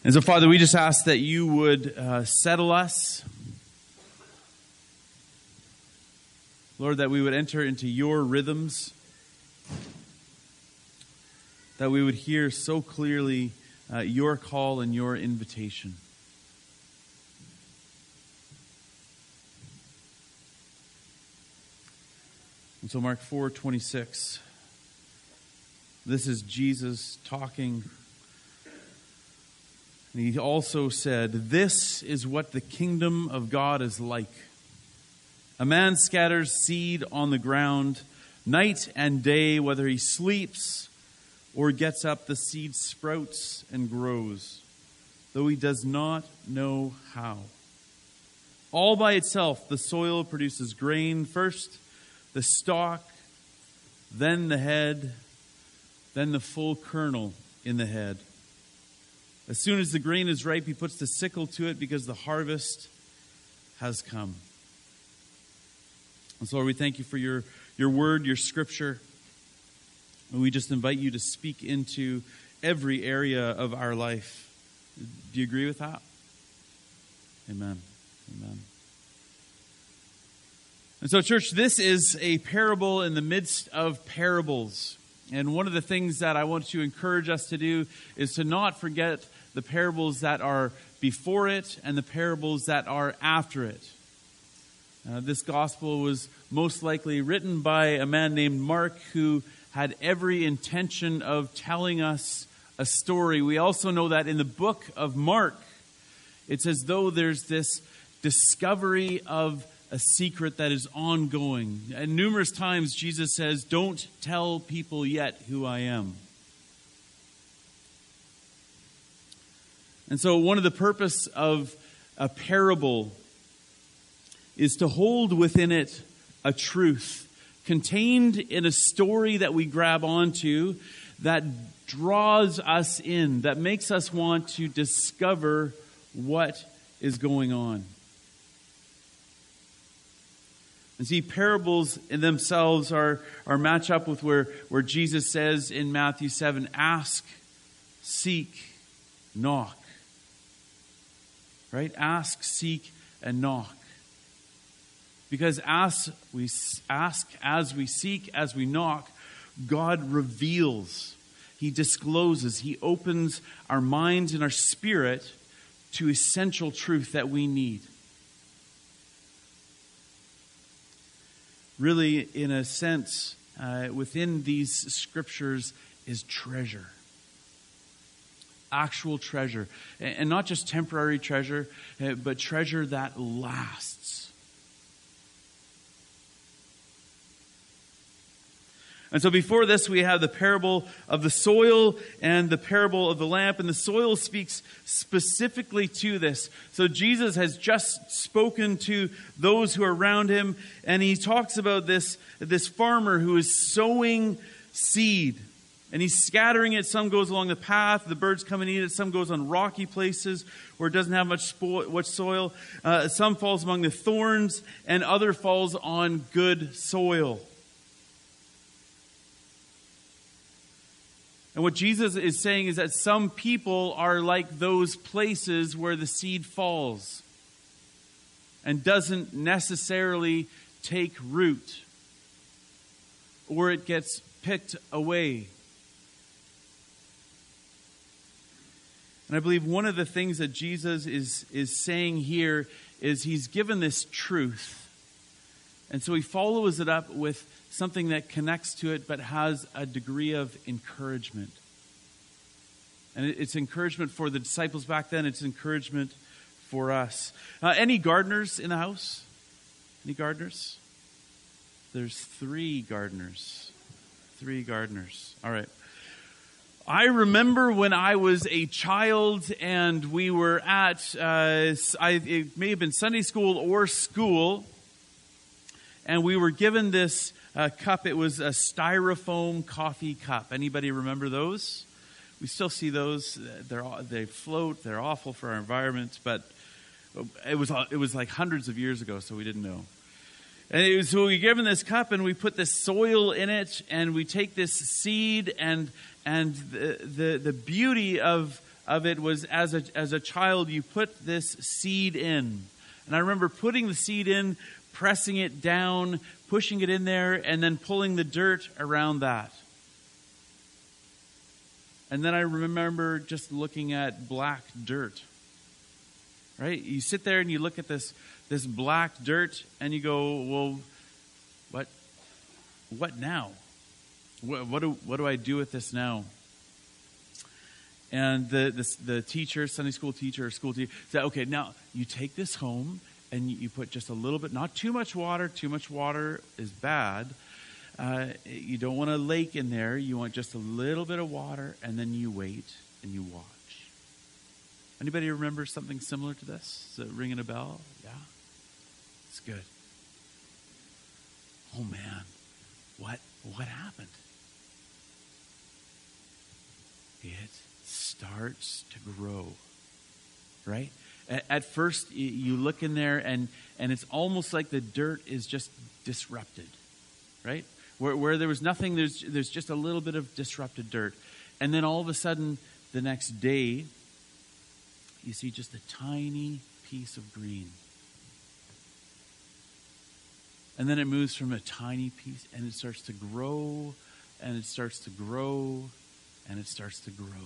And so, Father, we just ask that you would settle us. Lord, that we would enter into your rhythms. That we would hear so clearly your call and your invitation. And so Mark 4:26, this is Jesus talking. And he also said, "This is what the kingdom of God is like. A man scatters seed on the ground night and day, whether he sleeps or gets up, the seed sprouts and grows, though he does not know how. All by itself, the soil produces grain, first the stalk, then the head, then the full kernel in the head. As soon as the grain is ripe, he puts the sickle to it because the harvest has come." And so, Lord, we thank you for your word, your scripture. And we just invite you to speak into every area of our life. Do you agree with that? Amen. Amen. And so, church, this is a parable in the midst of parables. And one of the things that I want to encourage us to do is to not forget the parables that are before it and the parables that are after it. This gospel was most likely written by a man named Mark, who had every intention of telling us a story. We also know that in the book of Mark, it's as though there's this discovery of a secret that is ongoing. And numerous times Jesus says, "Don't tell people yet who I am." And so one of the purpose of a parable is to hold within it a truth contained in a story that we grab onto, that draws us in, that makes us want to discover what is going on. And see, parables in themselves are match up with where Jesus says in Matthew 7, "Ask, seek, knock." Right? Ask, seek, and knock. Because as we ask, as we seek, as we knock, God reveals. He discloses. He opens our minds and our spirit to essential truth that we need. Really, in a sense, within these scriptures is treasure. Actual treasure. And not just temporary treasure, but treasure that lasts. And so before this, we have the parable of the soil and the parable of the lamp. And the soil speaks specifically to this. So Jesus has just spoken to those who are around him. And he talks about this farmer who is sowing seed. And he's scattering it. Some goes along the path. The birds come and eat it. Some goes on rocky places where it doesn't have much soil. Some falls among the thorns. And other falls on good soil. And what Jesus is saying is that some people are like those places where the seed falls and doesn't necessarily take root, or it gets picked away. And I believe one of the things that Jesus is saying here is he's given this truth. And so he follows it up with something that connects to it but has a degree of encouragement. And it's encouragement for the disciples back then. It's encouragement for us. Any gardeners in the house? Any gardeners? There's 3 gardeners. 3 gardeners. All right. I remember when I was a child and we were at, it may have been Sunday school or school, and we were given this cup. It was a styrofoam coffee cup. Anybody remember those? We still see those. They float. They're awful for our environment, but it was like hundreds of years ago, so we didn't know. And so we were given this cup, and we put this soil in it, and we take this seed, and the beauty of of it was as a child, you put this seed in. And I remember putting the seed in, pressing it down, pushing it in there, and then pulling the dirt around that. And then I remember just looking at black dirt. Right? You sit there and you look at this black dirt and you go, well, what now? What do I do with this now? And the teacher, Sunday school teacher or school teacher, said, okay, now you take this home and you put just a little bit, not too much water. Too much water is bad. You don't want a lake in there. You want just a little bit of water, and then you wait and you watch. Anybody remember something similar to this? Is it ringing a bell? Yeah? It's good. Oh, man. What happened? It starts to grow, right? At first, you look in there, and it's almost like the dirt is just disrupted, right? Where there was nothing, there's just a little bit of disrupted dirt. And then all of a sudden, the next day, you see just a tiny piece of green. And then it moves from a tiny piece, and it starts to grow, and it starts to grow, and it starts to grow.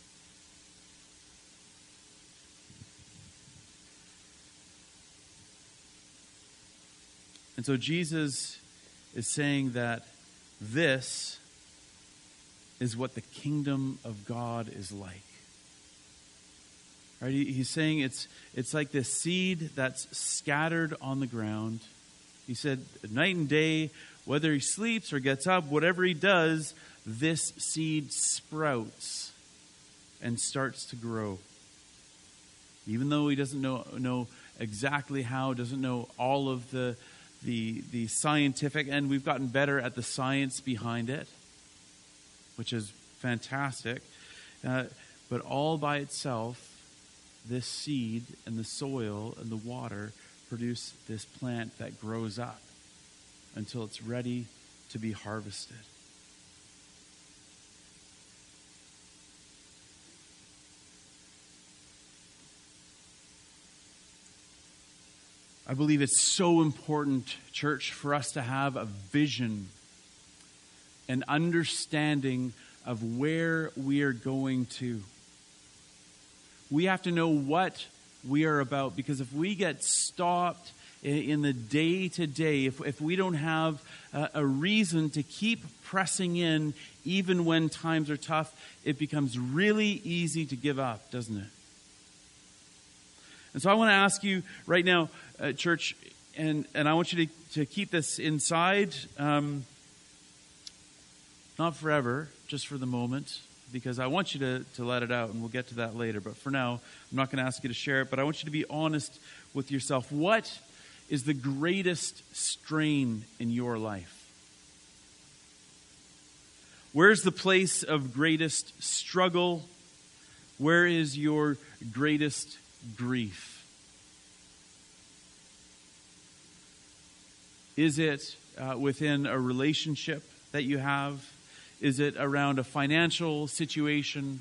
And so Jesus is saying that this is what the kingdom of God is like. Right? He's saying it's like this seed that's scattered on the ground. He said, night and day, whether he sleeps or gets up, whatever he does, this seed sprouts and starts to grow. Even though he doesn't know exactly how, doesn't know all of the scientific, and we've gotten better at the science behind it, which is fantastic. But all by itself, this seed and the soil and the water produce this plant that grows up until it's ready to be harvested. I believe it's so important, church, for us to have a vision, an understanding of where we are going to. We have to know what we are about, because if we get stopped in the day-to-day, if we don't have a reason to keep pressing in even when times are tough, it becomes really easy to give up, doesn't it? And so I want to ask you right now, church, and I want you to keep this inside, not forever, just for the moment, because I want you to let it out, and we'll get to that later. But for now, I'm not going to ask you to share it, but I want you to be honest with yourself. What is the greatest strain in your life? Where's the place of greatest struggle? Where is your greatest grief? Is it within a relationship that you have? Is it around a financial situation?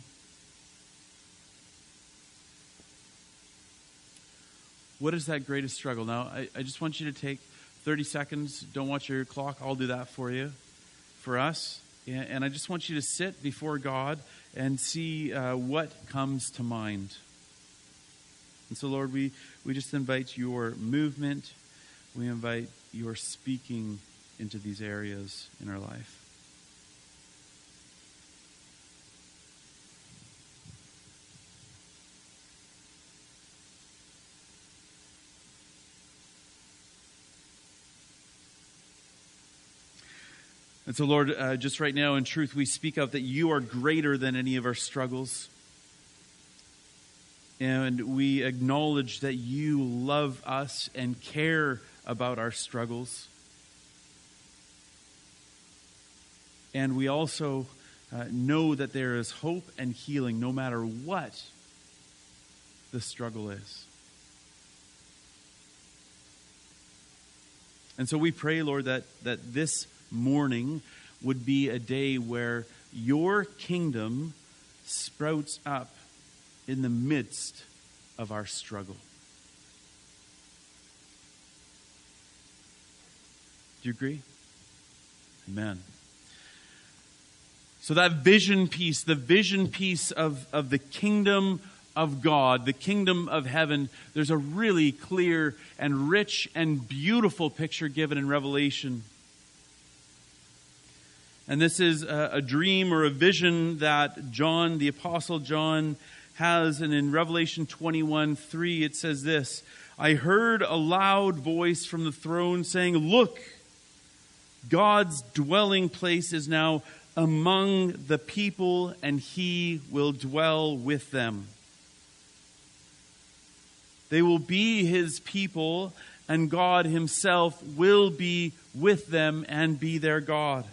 What is that greatest struggle? Now, I just want you to take 30 seconds. Don't watch your clock. I'll do that for you, for us. And I just want you to sit before God and see what comes to mind. And so, Lord, we just invite your movement. We invite your speaking into these areas in our life. And so, Lord, just right now, in truth, we speak out that you are greater than any of our struggles. And we acknowledge that you love us and care about our struggles. And we also know that there is hope and healing no matter what the struggle is. And so we pray, Lord, that this morning would be a day where your kingdom sprouts up in the midst of our struggle. Do you agree? Amen. So that vision piece, the vision piece of the kingdom of God, the kingdom of heaven, there's a really clear and rich and beautiful picture given in Revelation. And this is a dream or a vision that John, the Apostle John, has. And in Revelation 21:3, it says this: I heard a loud voice from the throne saying, "Look, God's dwelling place is now among the people, and he will dwell with them. They will be his people, and God himself will be with them and be their God.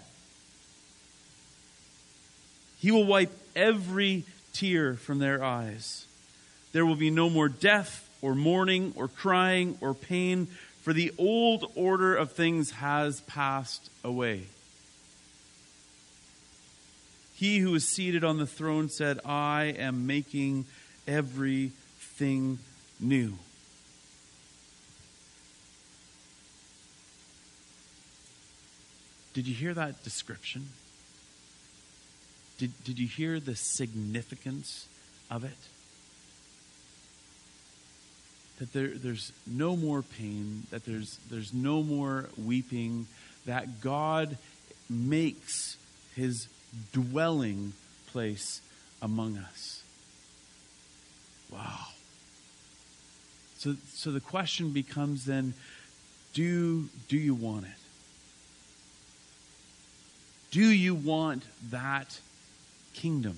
He will wipe every tear from their eyes. There will be no more death or mourning or crying or pain, for the old order of things has passed away." He who is seated on the throne said, "I am making everything new." Did you hear that description? Did you hear the significance of it? That there's no more pain, that there's no more weeping, that God makes his dwelling place among us. Wow. So the question becomes then, do you want it? Do you want that kingdom?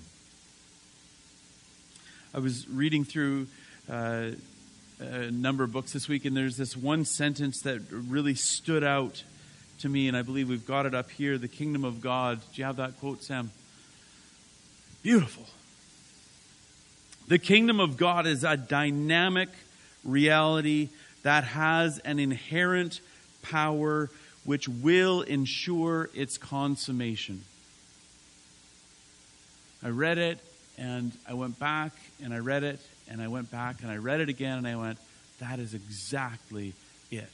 I was reading through a number of books this week, and there's this one sentence that really stood out to me, and I believe we've got it up here: the kingdom of God. Do you have that quote, Sam? Beautiful. The kingdom of God is a dynamic reality that has an inherent power which will ensure its consummation. I read it, and I went back, and I read it, and I went back, and I read it again, and I went, that is exactly it.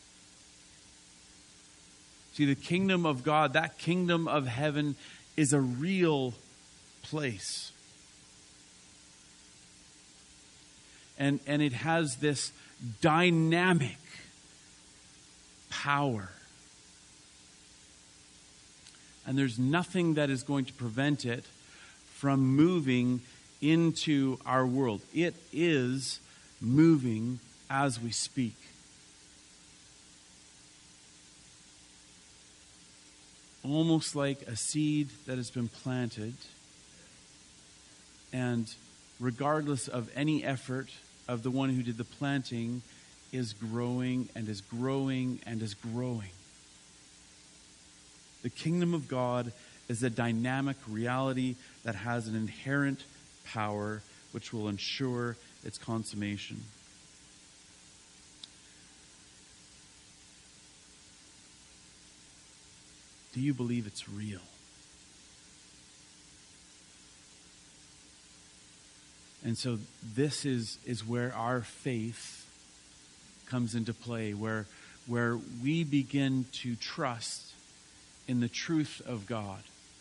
See, the kingdom of God, that kingdom of heaven, is a real place. And it has this dynamic power. And there's nothing that is going to prevent it from moving into our world. It is moving as we speak. Almost like a seed that has been planted, and regardless of any effort of the one who did the planting, is growing and is growing and is growing. The kingdom of God is a dynamic reality that has an inherent power which will ensure its consummation. Do you believe it's real? And so this is where our faith comes into play, where we begin to trust in the truth of God.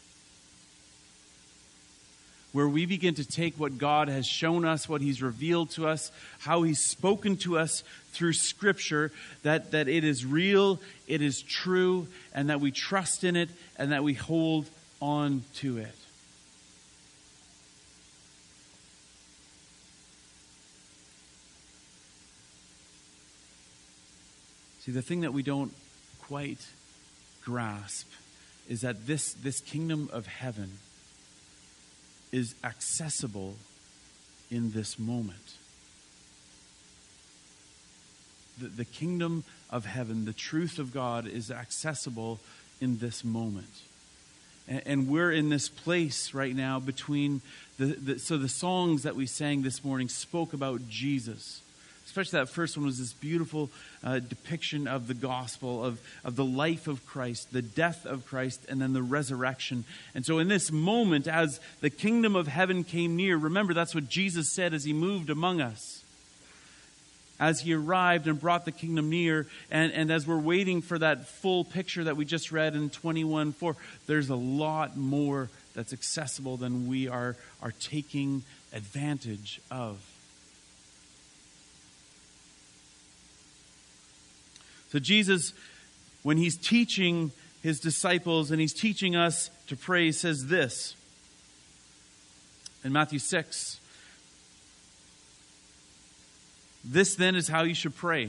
Where we begin to take what God has shown us, what he's revealed to us, how he's spoken to us through Scripture, that it is real, it is true, and that we trust in it, and that we hold on to it. See, the thing that we don't quite grasp is that this kingdom of heaven is accessible in this moment. The kingdom of heaven, the truth of God, is accessible in this moment. And we're in this place right now between so the songs that we sang this morning spoke about Jesus, especially that first one was this beautiful depiction of the gospel, of the life of Christ, the death of Christ, and then the resurrection. And so in this moment, as the kingdom of heaven came near, remember that's what Jesus said as he moved among us. As he arrived and brought the kingdom near, and as we're waiting for that full picture that we just read in 21:4, there's a lot more that's accessible than we are taking advantage of. So Jesus, when he's teaching his disciples and he's teaching us to pray, says this in Matthew 6. This then is how you should pray.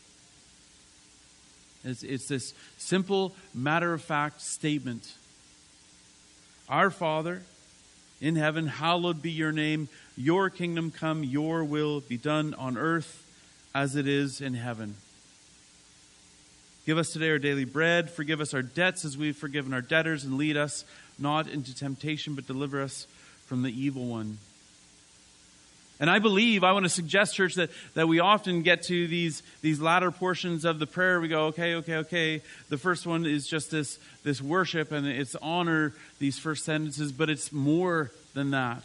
It's this simple, matter-of-fact statement. Our Father in heaven, hallowed be your name. Your kingdom come, your will be done on earth as it is in heaven. Give us today our daily bread. Forgive us our debts as we've forgiven our debtors. And lead us not into temptation, but deliver us from the evil one. And I want to suggest, church, that we often get to these latter portions of the prayer. We go, okay. The first one is just this worship and it's honor, these first sentences, but it's more than that.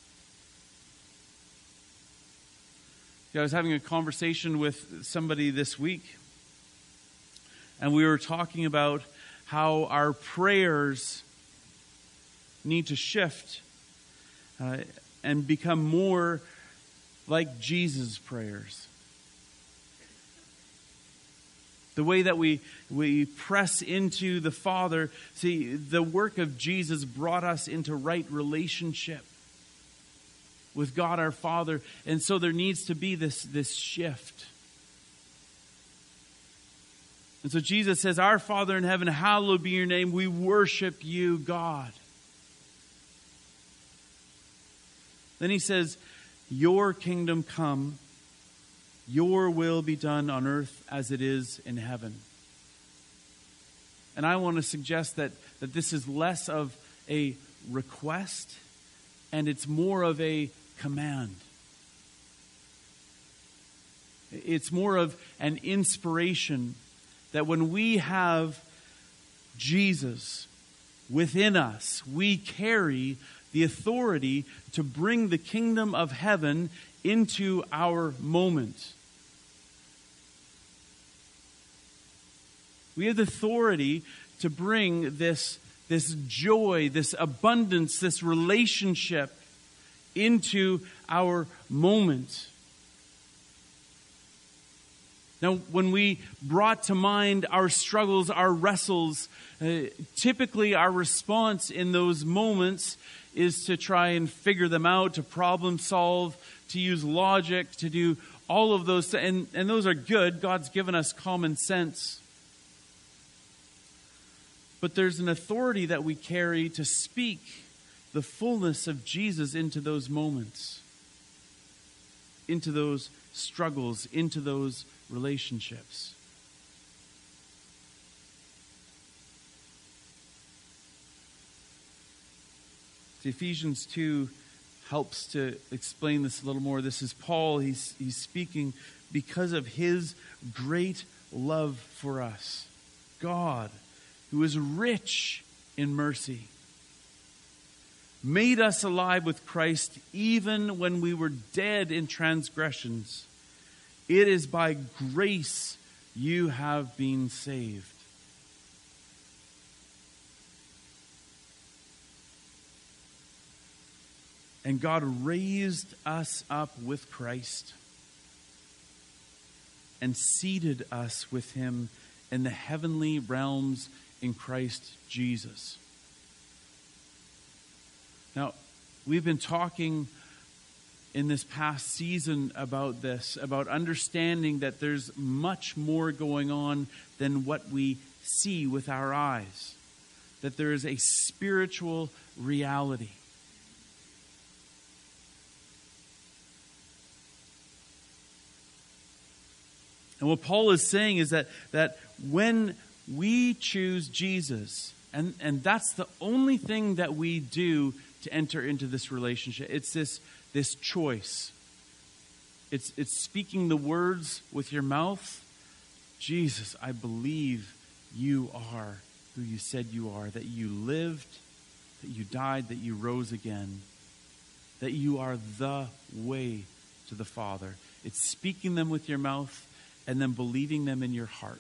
I was having a conversation with somebody this week, and we were talking about how our prayers need to shift and become more like Jesus' prayers. The way that we press into the Father. See, the work of Jesus brought us into right relationship with God our Father. And so there needs to be this shift. And so Jesus says, our Father in heaven, hallowed be your name. We worship you, God. Then he says, your kingdom come, your will be done on earth as it is in heaven. And I want to suggest that this is less of a request and it's more of a command. It's more of an inspiration that when we have Jesus within us, we carry the authority to bring the kingdom of heaven into our moment. We have the authority to bring this joy, this abundance, this relationship into our moment. Now, when we brought to mind our struggles, our wrestles, typically our response in those moments is to try and figure them out, to problem solve, to use logic, to do all of those. And those are good. God's given us common sense. But there's an authority that we carry to speak the fullness of Jesus into those moments, into those struggles, into those relationships. Ephesians 2 helps to explain this a little more. This is Paul. He's speaking because of his great love for us. God, who is rich in mercy, made us alive with Christ even when we were dead in transgressions. It is by grace you have been saved. And God raised us up with Christ and seated us with him in the heavenly realms in Christ Jesus. Now, we've been talking in this past season about this, about understanding that there's much more going on than what we see with our eyes. That there is a spiritual reality. And what Paul is saying is that when we choose Jesus, and that's the only thing that we do to enter into this relationship. It's this choice. It's speaking the words with your mouth. Jesus, I believe you are who you said you are, that you lived, that you died, that you rose again, that you are the way to the Father. It's speaking them with your mouth and then believing them in your heart.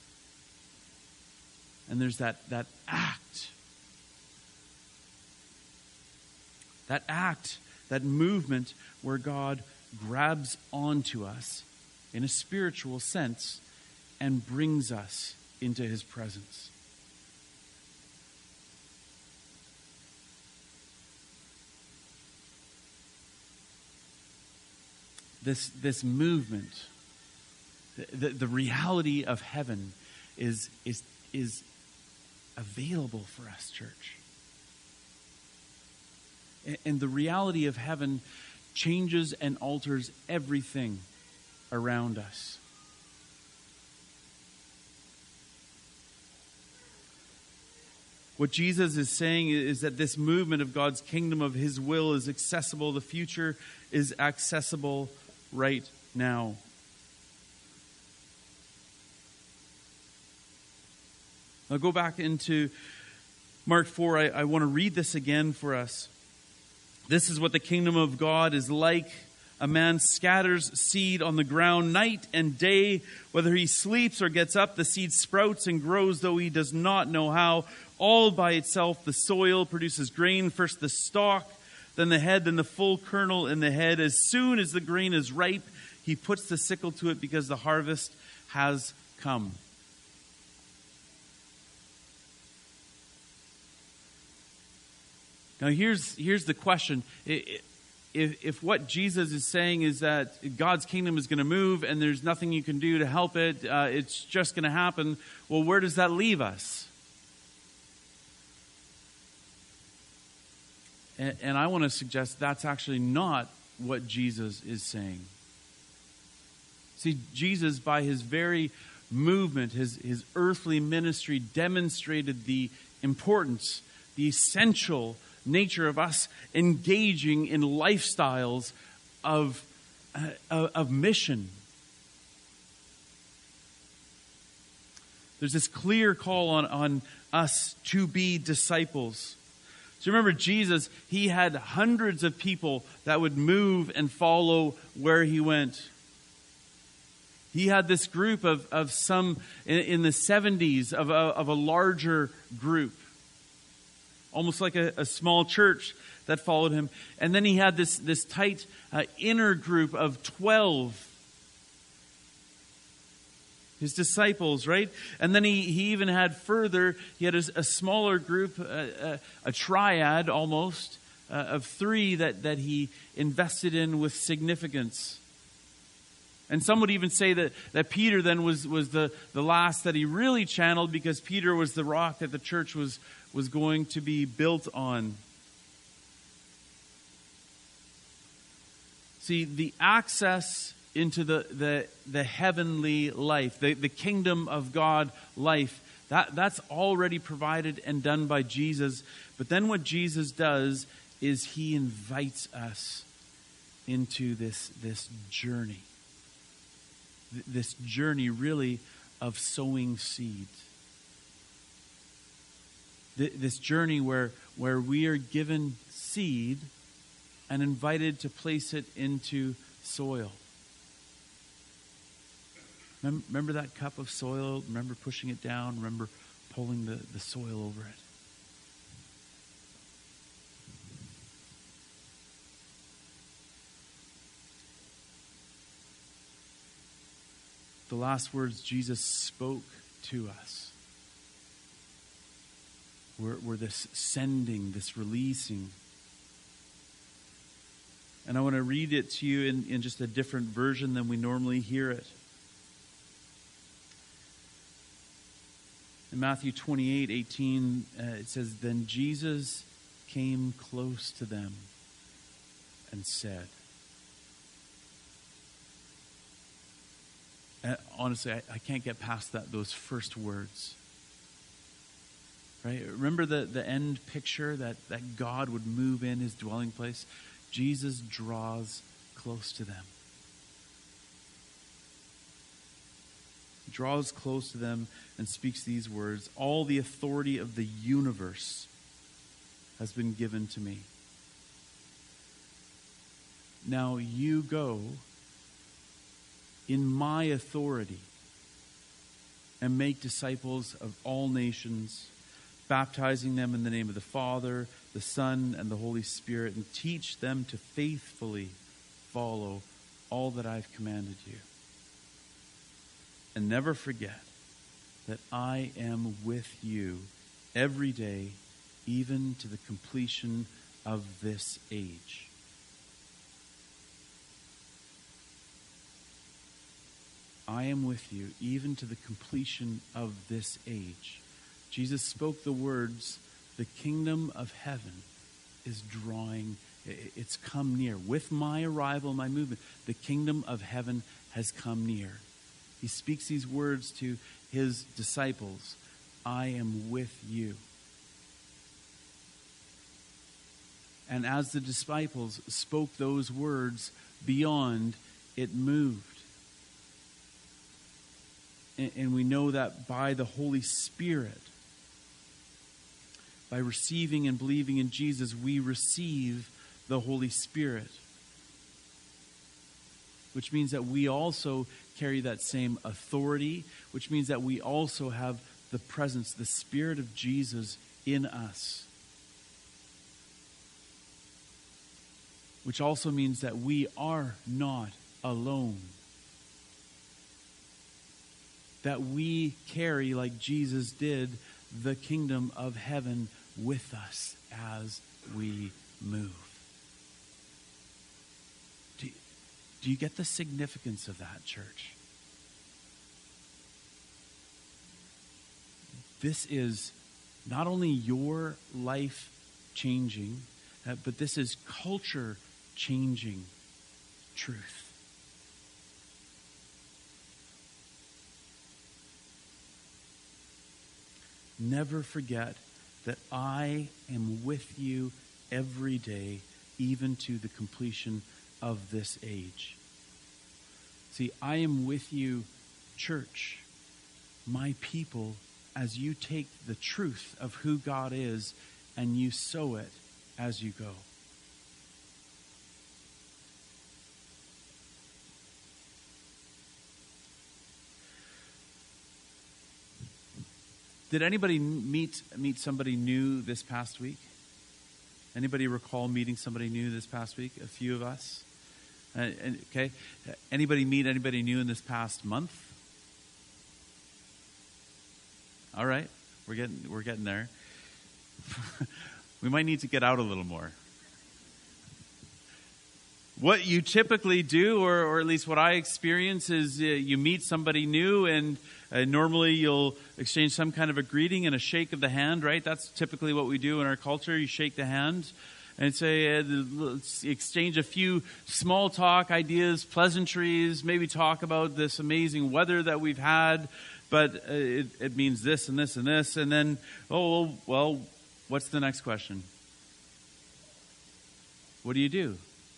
And there's that act. That act, that movement where God grabs onto us in a spiritual sense and brings us into his presence. This movement, the reality of heaven is available for us, church. And the reality of heaven changes and alters everything around us. What Jesus is saying is that this movement of God's kingdom, of his will, is accessible. The future is accessible right now. I'll go back into Mark 4. I want to read this again for us. This is what the kingdom of God is like. A man scatters seed on the ground night and day. Whether he sleeps or gets up, the seed sprouts and grows, though he does not know how. All by itself, the soil produces grain, first the stalk, then the head, then the full kernel in the head. As soon as the grain is ripe, he puts the sickle to it because the harvest has come. Now here's the question. If what Jesus is saying is that God's kingdom is going to move and there's nothing you can do to help it, it's just going to happen, well, where does that leave us? And I want to suggest that's actually not what Jesus is saying. See, Jesus, by his very movement, his earthly ministry, demonstrated the importance, the essential nature of us engaging in lifestyles of mission. There's this clear call on us to be disciples. So remember, Jesus, he had hundreds of people that would move and follow where he went. He had this group of some in the 70s of a larger group. Almost like a small church that followed him. And then he had this tight inner group of 12. His disciples, right? And then he even had further, he had a smaller group, a triad almost, of 3 that he invested in with significance. And some would even say that Peter then was the last that he really channeled, because Peter was the rock that the church was going to be built on. See, the access into the heavenly life, the kingdom of God life, that's already provided and done by Jesus. But then what Jesus does is he invites us into this journey. This journey really of sowing seed. This journey where we are given seed and invited to place it into soil. Remember that cup of soil? Remember pushing it down? Remember pulling the soil over it? The last words Jesus spoke to us were this sending, this releasing. And I want to read it to you in just a different version than we normally hear it. In Matthew 28:18, it says, "Then Jesus came close to them and said." Honestly, I can't get past those first words. Right? Remember the end picture that God would move in his dwelling place? Jesus draws close to them. draws close to them and speaks these words, "All the authority of the universe has been given to me. Now you go in my authority and make disciples of all nations, baptizing them in the name of the Father, the Son, and the Holy Spirit, and teach them to faithfully follow all that I've commanded you. And never forget that I am with you every day, even to the completion of this age." I am with you even to the completion of this age. Jesus spoke the words, the kingdom of heaven is drawing, it's come near. With my arrival, my movement, the kingdom of heaven has come near. He speaks these words to his disciples. I am with you. And as the disciples spoke those words, beyond, it moved. And we know that by the Holy Spirit, by receiving and believing in Jesus, we receive the Holy Spirit. Which means that we also carry that same authority, which means that we also have the presence, the Spirit of Jesus in us. Which also means that we are not alone. That we carry, like Jesus did, the kingdom of heaven with us as we move. Do you get the significance of that, church? This is not only your life changing, but this is culture changing truth. Never forget that I am with you every day, even to the completion of this age. See, I am with you, church, my people, as you take the truth of who God is and you sow it as you go. Did anybody meet somebody new this past week? Anybody recall meeting somebody new this past week? A few of us. Okay. Anybody meet anybody new in this past month? All right, we're getting there. We might need to get out a little more. What you typically do, or at least what I experience, is you meet somebody new, and normally you'll exchange some kind of a greeting and a shake of the hand, right? That's typically what we do in our culture. You shake the hand and say, let's exchange a few small talk ideas, pleasantries, maybe talk about this amazing weather that we've had, but it means this and this and this. And then, oh, well, what's the next question? What do you do?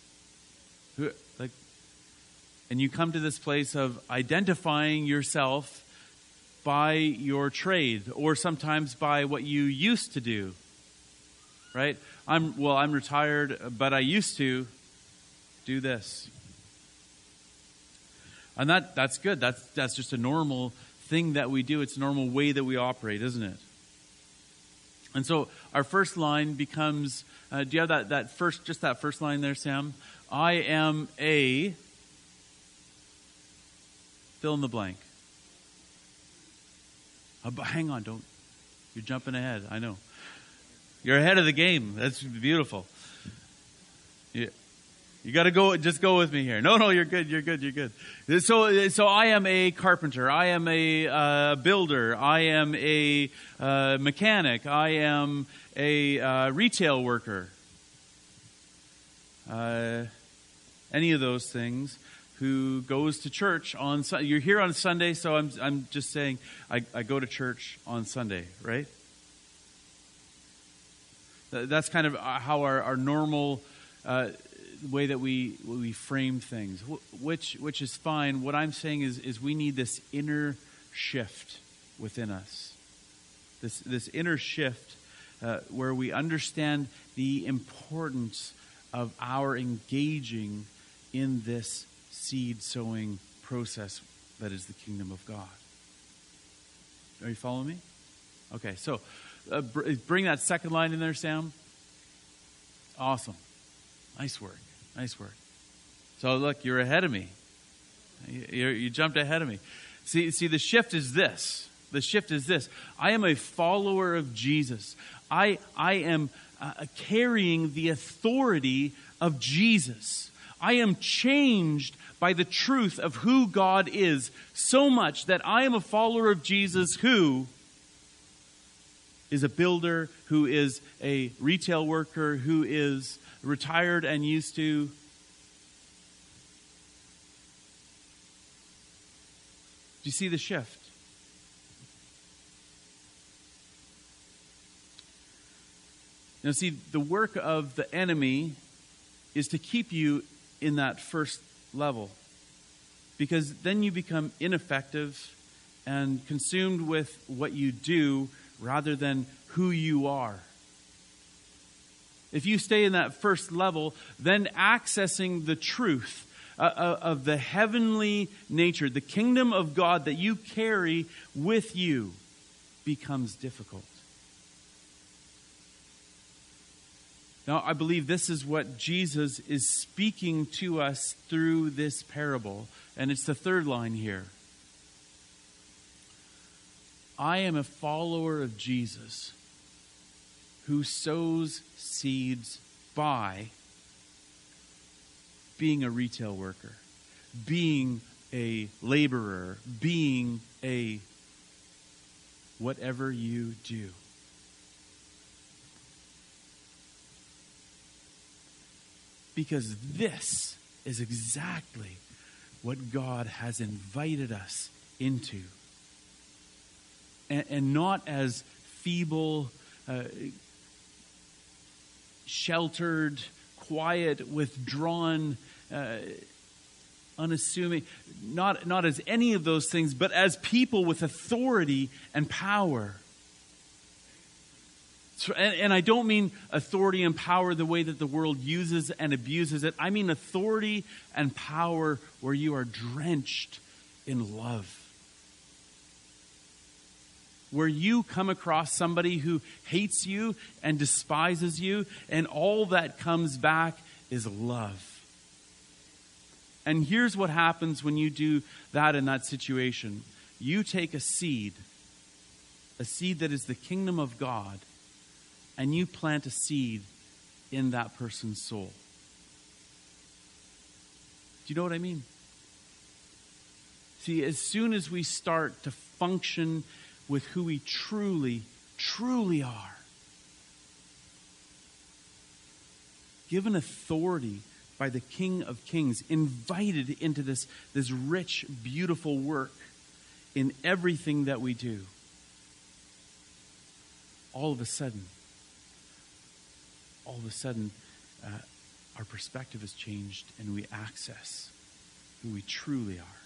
And you come to this place of identifying yourself by your trade, or sometimes by what you used to do. Right? I'm retired, but I used to do this. And that's good. That's just a normal thing that we do. It's a normal way that we operate, isn't it? And so our first line becomes, do you have that first line there, Sam? I am a fill in the blank. Hang on, you're jumping ahead. I know. You're ahead of the game. That's beautiful. You got to go. Just go with me here. No, you're good. You're good. So I am a carpenter. I am a builder. I am a mechanic. I am a retail worker. Any of those things. Who goes to church on Sunday? You're here on Sunday, so I'm just saying I go to church on Sunday, right? That's kind of how our normal way that we frame things, which is fine. What I'm saying is we need this inner shift within us. This inner shift where we understand the importance of our engaging in this seed sowing process that is the kingdom of God. Are you following me? Okay, so bring that second line in there, Sam. Awesome. Nice work. Nice work. So look, you're ahead of me. You jumped ahead of me. See, the shift is this. The shift is this. I am a follower of Jesus. I am carrying the authority of Jesus. I am changed by the truth of who God is so much that I am a follower of Jesus who is a builder, who is a retail worker, who is retired and used to. Do you see the shift? Now, see, the work of the enemy is to keep you in that first level, because then you become ineffective and consumed with what you do rather than who you are. If you stay in that first level, then accessing the truth of the heavenly nature, the kingdom of God that you carry with you, becomes difficult. Now, I believe this is what Jesus is speaking to us through this parable. And it's the third line here. I am a follower of Jesus who sows seeds by being a retail worker, being a laborer, being a whatever you do. Because this is exactly what God has invited us into. And not as feeble, sheltered, quiet, withdrawn, unassuming, not as any of those things, but as people with authority and power. And I don't mean authority and power the way that the world uses and abuses it. I mean authority and power where you are drenched in love. Where you come across somebody who hates you and despises you, and all that comes back is love. And here's what happens when you do that in that situation. You take a seed that is the kingdom of God, and you plant a seed in that person's soul. Do you know what I mean? See, as soon as we start to function with who we truly, truly are, given authority by the King of Kings, invited into this rich, beautiful work in everything that we do, all of a sudden, our perspective has changed and we access who we truly are.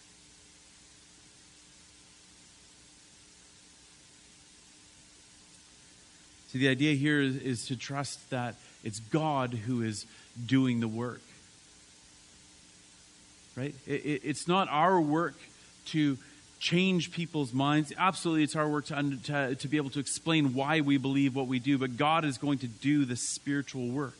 See, the idea here is to trust that it's God who is doing the work. Right? It's not our work to change people's minds. Absolutely, it's our work to be able to explain why we believe what we do, but God is going to do the spiritual work.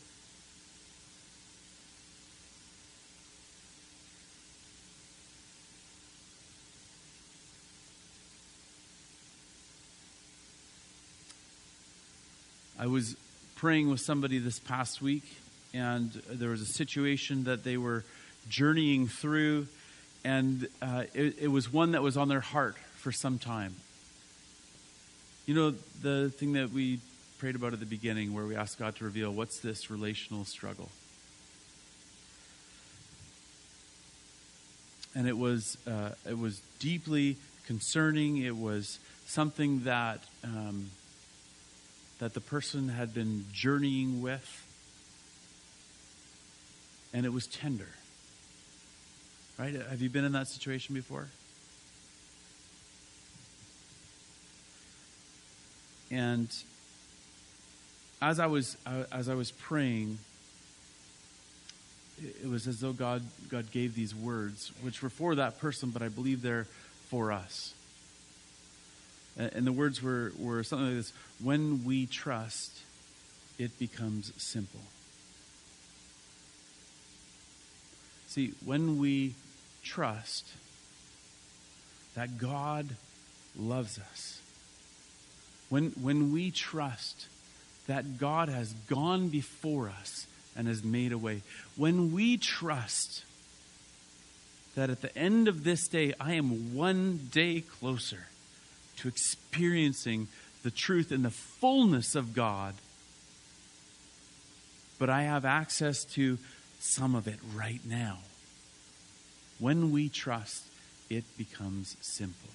I was praying with somebody this past week, and there was a situation that they were journeying through, and it was one that was on their heart for some time. You know, the thing that we prayed about at the beginning where we asked God to reveal, what's this relational struggle? And it was deeply concerning. It was something that that the person had been journeying with, and it was tender. Right? Have you been in that situation before? And as I was praying, it was as though God gave these words, which were for that person, but I believe they're for us. And the words were something like this: when we trust, it becomes simple. See, when we trust that God loves us, when we trust that God has gone before us and has made a way, when we trust that at the end of this day, I am one day closer to experiencing the truth and the fullness of God, but I have access to some of it right now. When we trust, it becomes simple.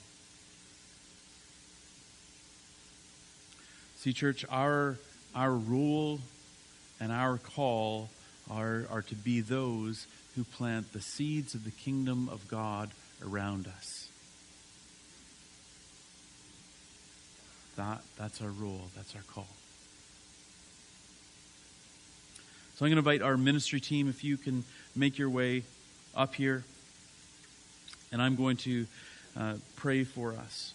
See, church, our rule and our call are to be those who plant the seeds of the kingdom of God around us. That's our rule. That's our call. So I'm going to invite our ministry team, if you can make your way up here. And I'm going to pray for us.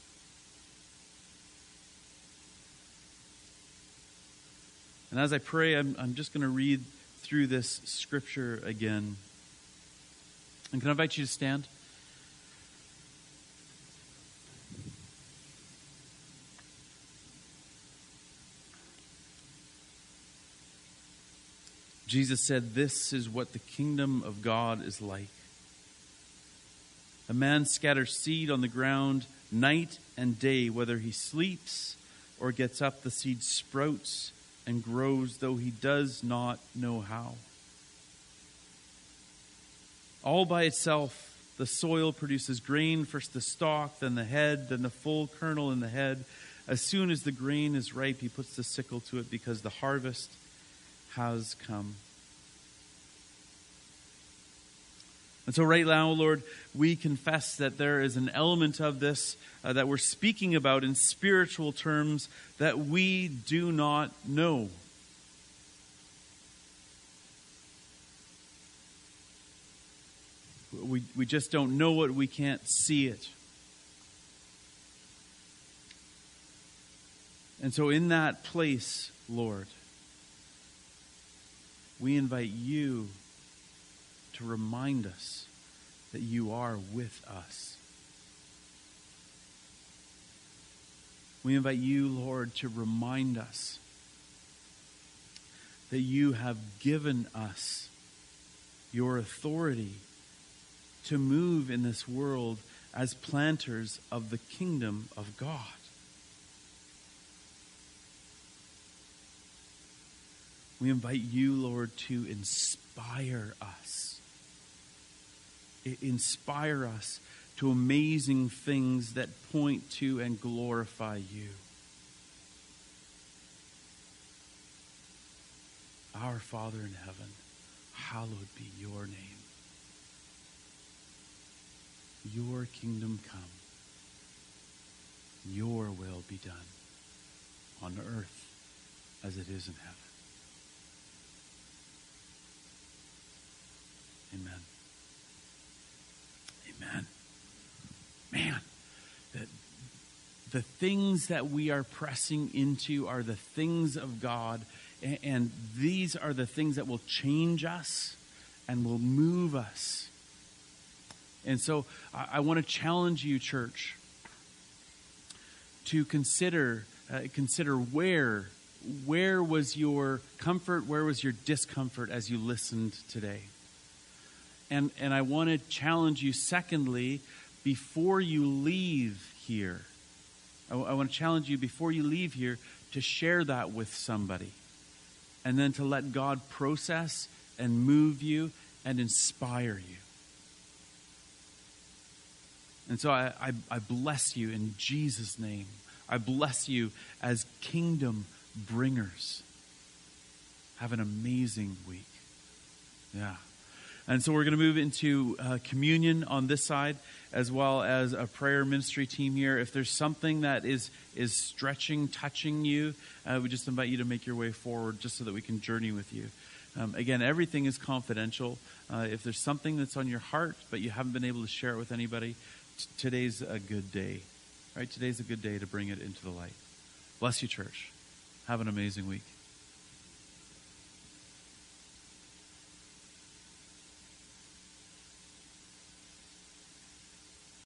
And as I pray, I'm just going to read through this scripture again. And can I invite you to stand? Jesus said, "This is what the kingdom of God is like. A man scatters seed on the ground night and day. Whether he sleeps or gets up, the seed sprouts and grows, though he does not know how. All by itself, the soil produces grain, first the stalk, then the head, then the full kernel in the head. As soon as the grain is ripe, he puts the sickle to it because the harvest has come." And so right now, Lord, we confess that there is an element of this that we're speaking about in spiritual terms that we do not know. We just don't know it. We can't see it. And so in that place, Lord, we invite you to remind us that you are with us. We invite you, Lord, to remind us that you have given us your authority to move in this world as planters of the kingdom of God. We invite you, Lord, to inspire us. Inspire us to amazing things that point to and glorify you. Our Father in heaven, hallowed be your name. Your kingdom come. Your will be done on earth as it is in heaven. Amen. Amen. Man, the things that we are pressing into are the things of God, and these are the things that will change us and will move us. And so I want to challenge you, church, to consider where was your comfort, where was your discomfort as you listened today. And I want to challenge you, secondly, before you leave here, I want to challenge you before you leave here to share that with somebody. And then to let God process and move you and inspire you. And so I bless you in Jesus' name. I bless you as kingdom bringers. Have an amazing week. Yeah. And so we're going to move into communion on this side, as well as a prayer ministry team here. If there's something that is stretching, touching you, we just invite you to make your way forward just so that we can journey with you. Again, everything is confidential. If there's something that's on your heart, but you haven't been able to share it with anybody, today's a good day. Right? Today's a good day to bring it into the light. Bless you, church. Have an amazing week.